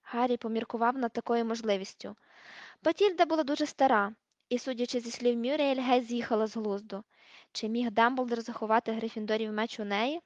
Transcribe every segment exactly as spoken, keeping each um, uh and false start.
Гаррі поміркував над такою можливістю. Батільда була дуже стара, і, судячи зі слів Мюррейль, геть з'їхала з глузду. Чи міг Дамблдор заховати Грифіндорів меч у неї?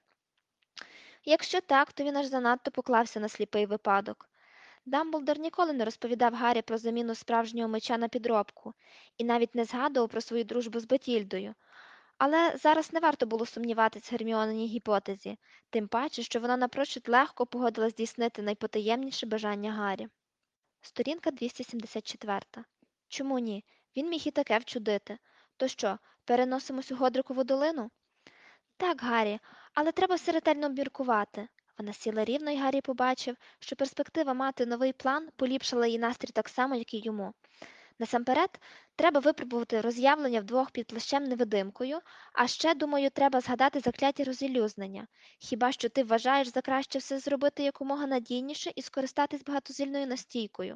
Якщо так, то він аж занадто поклався на сліпий випадок. Дамблдор ніколи не розповідав Гаррі про заміну справжнього меча на підробку, і навіть не згадував про свою дружбу з Батільдою. Але зараз не варто було сумніватись в Герміониній гіпотезі, тим паче, що вона напрочуд легко погодилась здійснити найпотаємніше бажання Гаррі. Сторінка двісті сімдесят чотири. Чому ні? Він міг і таке вчудити. То що, переносимось у Годрикову долину? Так, Гаррі, але треба все ретельно обміркувати. Вона сіла рівно, і Гаррі побачив, що перспектива мати новий план поліпшила її настрій так само, як і йому. Насамперед, треба випробувати роз'явлення вдвох під плащем-невидимкою, а ще, думаю, треба згадати закляті розілюзнення. Хіба що ти вважаєш за краще все зробити якомога надійніше і скористатись багатозільною настійкою?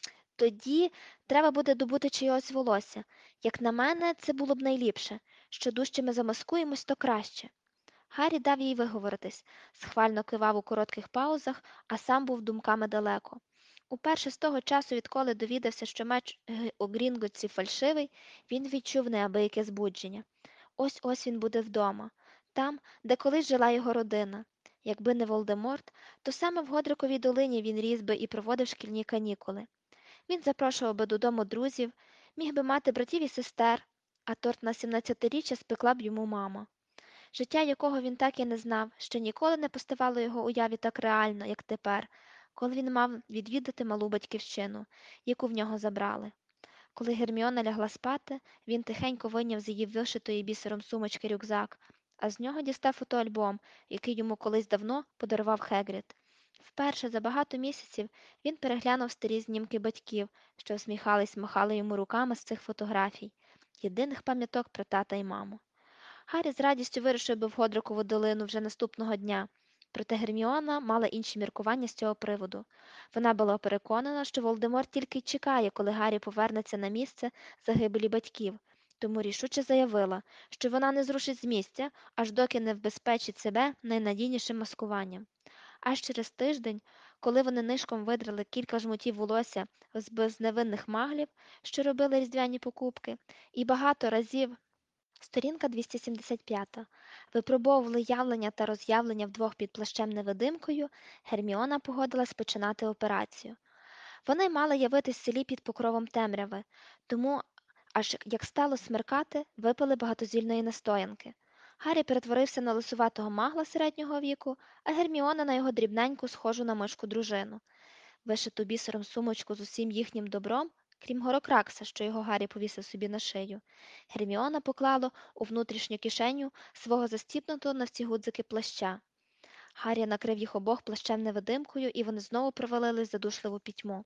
Тоді треба буде добути чийось волосся. Як на мене, це було б найліпше. Що дужче ми замаскуємось, то краще. Гаррі дав їй виговоритись, схвально кивав у коротких паузах, а сам був думками далеко. Уперше з того часу, відколи довідався, що меч Г- у Грінготці фальшивий, він відчув неабияке збудження. Ось-ось він буде вдома, там, де колись жила його родина. Якби не Волдеморт, то саме в Годриковій долині він ріс би і проводив шкільні канікули. Він запрошував би додому друзів, міг би мати братів і сестер, а торт на сімнадцятиріччя спекла б йому мама. Життя, якого він так і не знав, ще ніколи не поставало його уяві так реально, як тепер, коли він мав відвідати малу батьківщину, яку в нього забрали. Коли Герміона лягла спати, він тихенько вийняв з її вишитої бісером сумочки рюкзак, а з нього дістав фотоальбом, який йому колись давно подарував Хегрід. Вперше за багато місяців він переглянув старі знімки батьків, що усміхались, махали йому руками з цих фотографій, єдиних пам'яток про тата й маму. Гаррі з радістю вирушив би в Годрикову долину вже наступного дня, проте Герміона мала інші міркування з цього приводу. Вона була переконана, що Волдеморт тільки й чекає, коли Гаррі повернеться на місце загибелі батьків, тому рішуче заявила, що вона не зрушить з місця, аж доки не вбезпечить себе найнадійнішим маскуванням. Аж через тиждень, коли вони нишком видрали кілька жмутів волосся з безневинних маглів, що робили різдвяні покупки, і багато разів Сторінка двісті сімдесят п'ять. Випробовували явлення та роз'явлення вдвох під плащем-невидимкою, Герміона погодилась починати операцію. Вони мали явитись в селі під покровом темряви, тому, аж як стало смеркати, випили багатозільної настоянки. Гаррі перетворився на лисуватого магла середнього віку, а Герміона на його дрібненьку, схожу на мишку дружину. Вишиту бісером сумочку з усім їхнім добром, крім горокракса, що його Гаррі повісив собі на шию, Герміона поклала у внутрішню кишеню свого застіпнутого на всі гудзики плаща. Гаррі накрив їх обох плащем-невидимкою, і вони знову провалились в задушливу пітьму.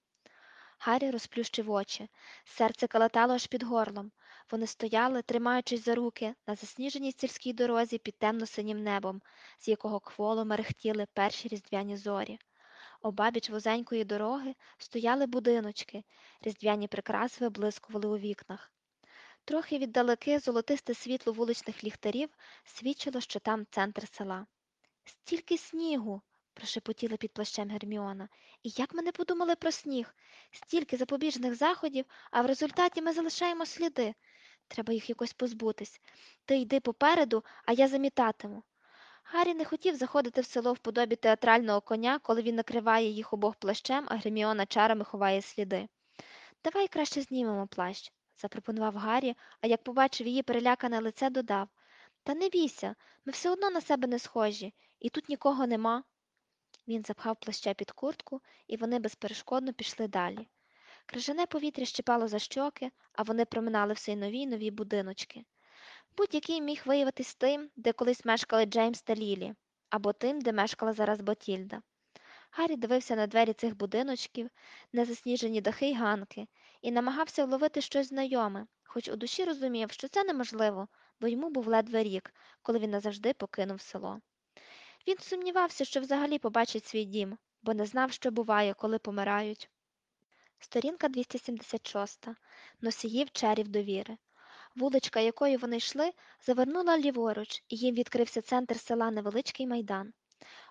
Гаррі розплющив очі. Серце калатало аж під горлом. Вони стояли, тримаючись за руки, на засніженій сільській дорозі під темно-синім небом, з якого кволо мерехтіли перші різдвяні зорі. Обабіч вузенької дороги стояли будиночки, різдвяні прикраси виблискували у вікнах. Трохи віддалеки золотисте світло вуличних ліхтарів свідчило, що там центр села. Стільки снігу, прошепотіла під плащем Герміона. І як ми не подумали про сніг? Стільки запобіжних заходів, а в результаті ми залишаємо сліди. Треба їх якось позбутись. Ти йди попереду, а я замітатиму. Гаррі не хотів заходити в село в подобі театрального коня, коли він накриває їх обох плащем, а Герміона чарами ховає сліди. Давай краще знімемо плащ, запропонував Гаррі, а як побачив її перелякане лице, додав. Та не бійся, ми все одно на себе не схожі, і тут нікого нема. Він запхав плаща під куртку, і вони безперешкодно пішли далі. Крижане повітря щипало за щоки, а вони проминали все й нові й нові будиночки. Будь-який міг виявитись тим, де колись мешкали Джеймс та Лілі, або тим, де мешкала зараз Батільда. Гаррі дивився на двері цих будиночків, на засніжені дахи й ганки, і намагався вловити щось знайоме, хоч у душі розумів, що це неможливо, бо йому був ледве рік, коли він назавжди покинув село. Він сумнівався, що взагалі побачить свій дім, бо не знав, що буває, коли помирають. Сторінка двісті сімдесят шість. Носіїв чарів довіри. Вуличка, якою вони йшли, завернула ліворуч, і їм відкрився центр села невеличкий майдан.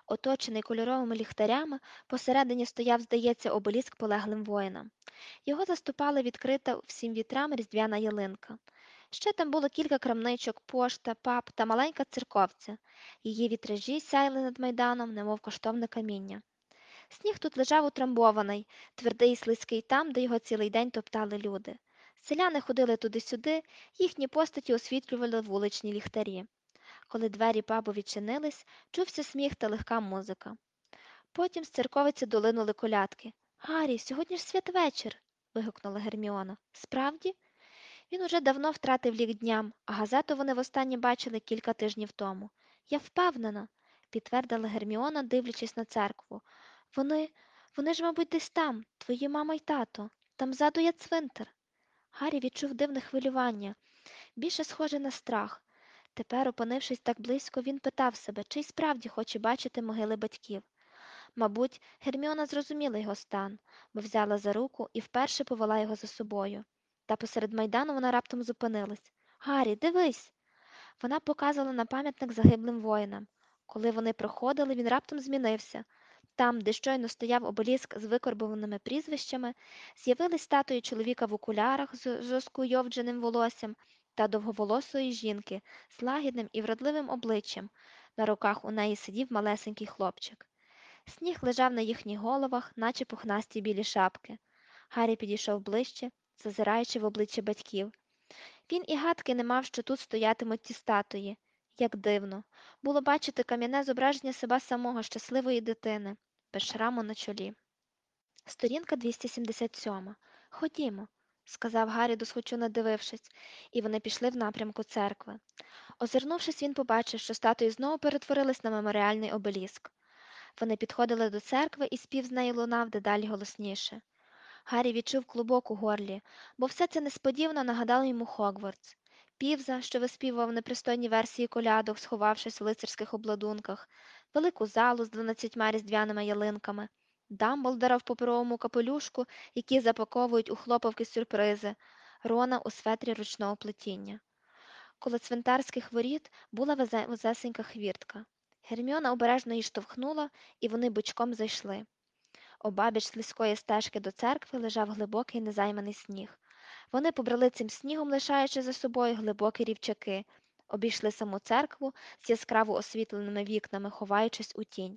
Оточений кольоровими ліхтарями, посередині стояв, здається, обеліск полеглим воїнам. Його заступала відкрита всім вітрам різдвяна ялинка. Ще там було кілька крамничок, пошта, паб та маленька церковця. Її вітражі сяяли над майданом, немов коштовне каміння. Сніг тут лежав утрамбований, твердий і слизький там, де його цілий день топтали люди. Селяни ходили туди-сюди, їхні постаті освітлювали вуличні ліхтарі. Коли двері пабу відчинились, чувся сміх та легка музика. Потім з церковиці долинули колядки. Гаррі, сьогодні ж святвечір. Вигукнула Герміона. Справді? Він уже давно втратив лік дням, а газету вони востаннє бачили кілька тижнів тому. Я впевнена, підтвердила Герміона, дивлячись на церкву. Вони, вони ж, мабуть, десь там, твої мама й тато. Там ззаду є цвинтар. Гаррі відчув дивне хвилювання, більше схоже на страх. Тепер, опинившись так близько, він питав себе, чи й справді хоче бачити могили батьків. Мабуть, Герміона зрозуміла його стан, бо взяла за руку і вперше повела його за собою. Та посеред майдану вона раптом зупинилась. Гаррі, дивись. Вона показувала на пам'ятник загиблим воїнам. Коли вони проходили, він раптом змінився. Там, де щойно стояв обеліск з викорбованими прізвищами, з'явились статуї чоловіка в окулярах з жоскуйовдженим волоссям та довговолосої жінки з лагідним і вродливим обличчям. На руках у неї сидів малесенький хлопчик. Сніг лежав на їхніх головах, наче пухнасті білі шапки. Гаррі підійшов ближче, зазираючи в обличчя батьків. Він і гадки не мав, що тут стоятимуть ті статуї. Як дивно. Було бачити кам'яне зображення себе самого щасливої дитини, без шраму на чолі. Сторінка двісті сімдесят сьом. Ходімо, сказав Гаррі, досхочу надивившись, і вони пішли в напрямку церкви. Озирнувшись, він побачив, що статуї знову перетворились на меморіальний обеліск. Вони підходили до церкви, і спів з неї лунав дедалі голосніше. Гаррі відчув клубок у горлі, бо все це несподівано нагадало йому Хогвартс. Півза, що виспівував непристойні версії колядок, сховавшись в лицарських обладунках, велику залу з дванадцятьма різдвяними ялинками, Дамблдора в паперовому капелюшку, які запаковують у хлопавки сюрпризи, Рона у светрі ручного плетіння. Коло цвинтарських воріт була везе- вузесенька хвіртка. Герміона обережно її штовхнула, і вони бочком зайшли. Обабіч слизької стежки до церкви лежав глибокий незайманий сніг. Вони побрели цим снігом, лишаючи за собою глибокі рівчаки, обійшли саму церкву з яскраво освітленими вікнами, ховаючись у тінь.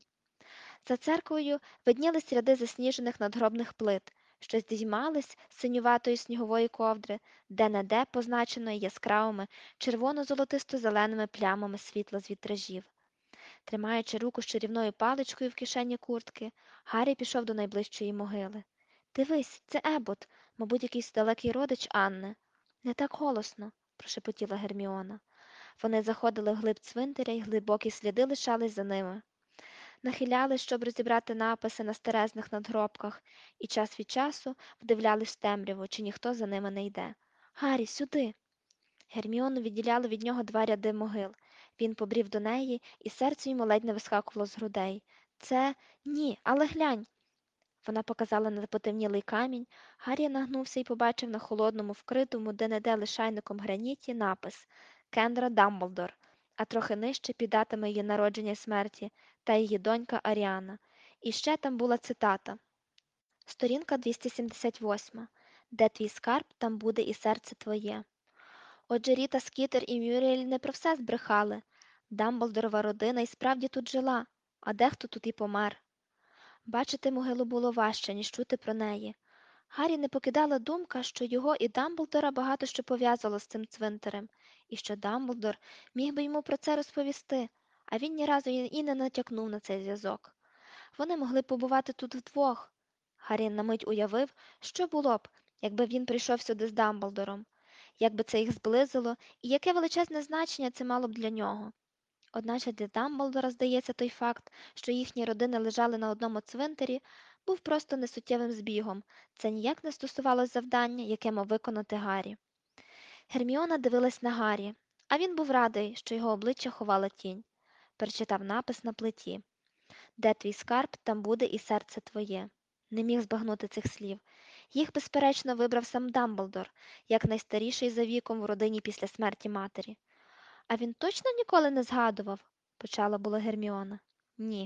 За церквою виднілись ряди засніжених надгробних плит, що здіймались з синюватої снігової ковдри, де-не-де позначеної яскравими червоно-золотисто-зеленими плямами світла з вітражів. Тримаючи руку з чарівною паличкою в кишені куртки, Гаррі пішов до найближчої могили. Дивись, це Ебот, мабуть, якийсь далекий родич Анни. Не так голосно, прошепотіла Герміона. Вони заходили вглиб цвинтаря, і глибокі сліди лишались за ними. Нахилялись, щоб розібрати написи на старезних надгробках, і час від часу вдивлялись в темряву, чи ніхто за ними не йде. Гаррі, сюди. Герміону відділяли від нього два ряди могил. Він побрів до неї, і серце йому ледь не вискакувало з грудей. Це ні, але глянь. Вона показала на потемнілий камінь. Гаррі нагнувся і побачив на холодному, вкритому де-не-де лишайником граніті напис Кендра Дамблдор, а трохи нижче під датами її народження й смерті та її донька Аріана. І ще там була цитата. Сторінка двісті сімдесят восьма. Де твій скарб, там буде і серце твоє. Отже, Ріта Скітер і Мюріель не про все збрехали. Дамблдорова родина і справді тут жила, а дехто тут і помер. Бачити могилу було важче, ніж чути про неї. Гаррі не покидала думка, що його і Дамблдора багато що пов'язало з цим цвинтарем, і що Дамблдор міг би йому про це розповісти, а він ні разу і не натякнув на цей зв'язок. Вони могли побувати тут вдвох. Гаррі на мить уявив, що було б, якби він прийшов сюди з Дамблдором, як би це їх зблизило і яке величезне значення це мало б для нього. Одначе для Дамблдора, здається, той факт, що їхні родини лежали на одному цвинтарі, був просто несуттєвим збігом, це ніяк не стосувалось завдання, яке мав виконати Гаррі. Герміона дивилась на Гаррі, а він був радий, що його обличчя ховала тінь. Перечитав напис на плиті. Де твій скарб, там буде і серце твоє. Не міг збагнути цих слів. Їх, безперечно, вибрав сам Дамблдор, як найстаріший за віком в родині після смерті матері. А він точно ніколи не згадував, почала була Герміона. Ні,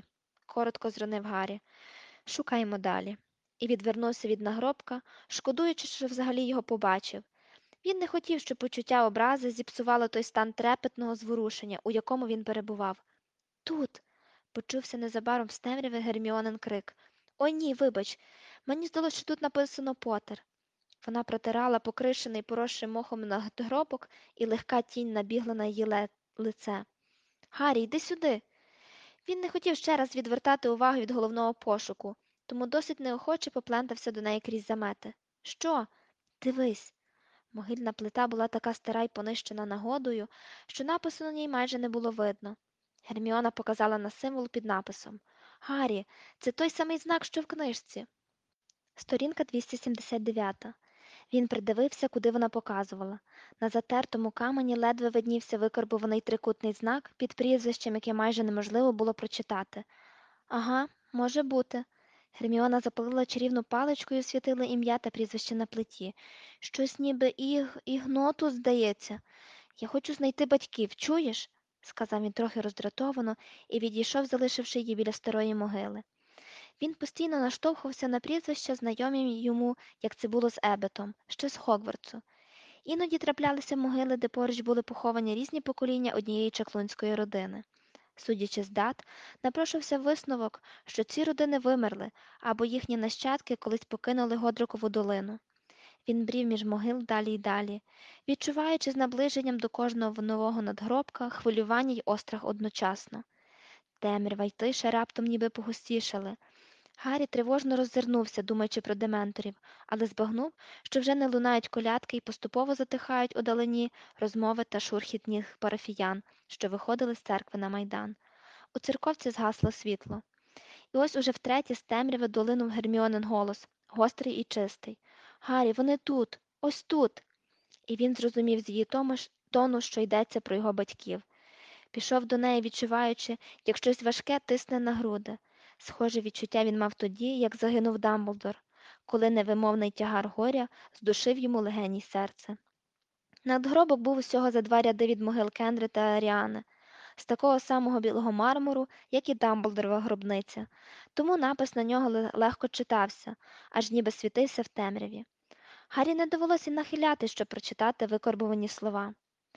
коротко зронив Гаррі. Шукаємо далі. І відвернувся від нагробка, шкодуючи, що взагалі його побачив. Він не хотів, щоб почуття образи зіпсувало той стан трепетного зворушення, у якому він перебував. Тут. Почувся незабаром з темряви Герміонин крик. Ой ні, вибач, мені здалося, що тут написано Поттер. Вона протирала покришений поросшим мохом надгробок, і легка тінь набігла на її ле- лице. Гаррі, йди сюди. Він не хотів ще раз відвертати увагу від головного пошуку, тому досить неохоче поплентався до неї крізь замети. Що? Дивись. Могильна плита була така стара й понищена нагодою, що напису на ній майже не було видно. Герміона показала на символ під написом. Гаррі, це той самий знак, що в книжці. Сторінка двісті сімдесят дев'ять. Він придивився, куди вона показувала. На затертому камені ледве виднівся викарбуваний трикутний знак під прізвищем, яке майже неможливо було прочитати. Ага, може бути. Герміона запалила чарівну паличку і освітила ім'я та прізвище на плиті. Щось ніби іг... ігноту, здається. Я хочу знайти батьків, чуєш? Сказав він трохи роздратовано і відійшов, залишивши її біля старої могили. Він постійно наштовхувався на прізвища, знайомі йому, як це було з Ебетом, ще з Хогвартсу. Іноді траплялися могили, де поруч були поховані різні покоління однієї чаклунської родини. Судячи з дат, напрошувався висновок, що ці родини вимерли, або їхні нащадки колись покинули Годрикову долину. Він брів між могил далі й далі, відчуваючи з наближенням до кожного нового надгробка хвилювання й острах одночасно. Темрява й тиша раптом ніби погустішали. Гаррі тривожно роззирнувся, думаючи про дементорів, але збагнув, що вже не лунають колядки і поступово затихають удалені розмови та шурхіт ніг парафіян, що виходили з церкви на майдан. У церковці згасло світло. І ось уже втретє з темряви долинув Герміонин голос, гострий і чистий. Гаррі, вони тут, ось тут. І він зрозумів з її тому ж- тону, що йдеться про його батьків. Пішов до неї, відчуваючи, як щось важке тисне на груди. Схоже відчуття він мав тоді, як загинув Дамблдор, коли невимовний тягар горя здушив йому легені й серце. Надгробок був усього за два ряди від могил Кендри та Аріани, з такого самого білого мармуру, як і Дамблдорова гробниця, тому напис на нього ле- легко читався, аж ніби світився в темряві. Гаррі не довелося нахиляти, щоб прочитати викорбувані слова.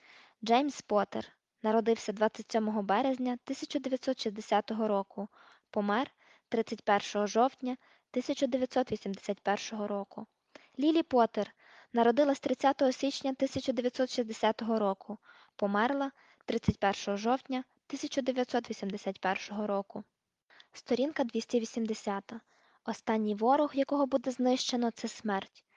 Джеймс Поттер народився двадцять сьомого березня тисяча дев'ятсот шістдесятого року, помер тридцять першого жовтня тисяча дев'ятсот вісімдесят першого року. Лілі Поттер народилась тридцятого січня тисяча дев'ятсот шістдесятого року, померла тридцять першого жовтня тисяча дев'ятсот вісімдесят першого року. Сторінка двісті вісімдесят. Останній ворог, якого буде знищено, це смерть.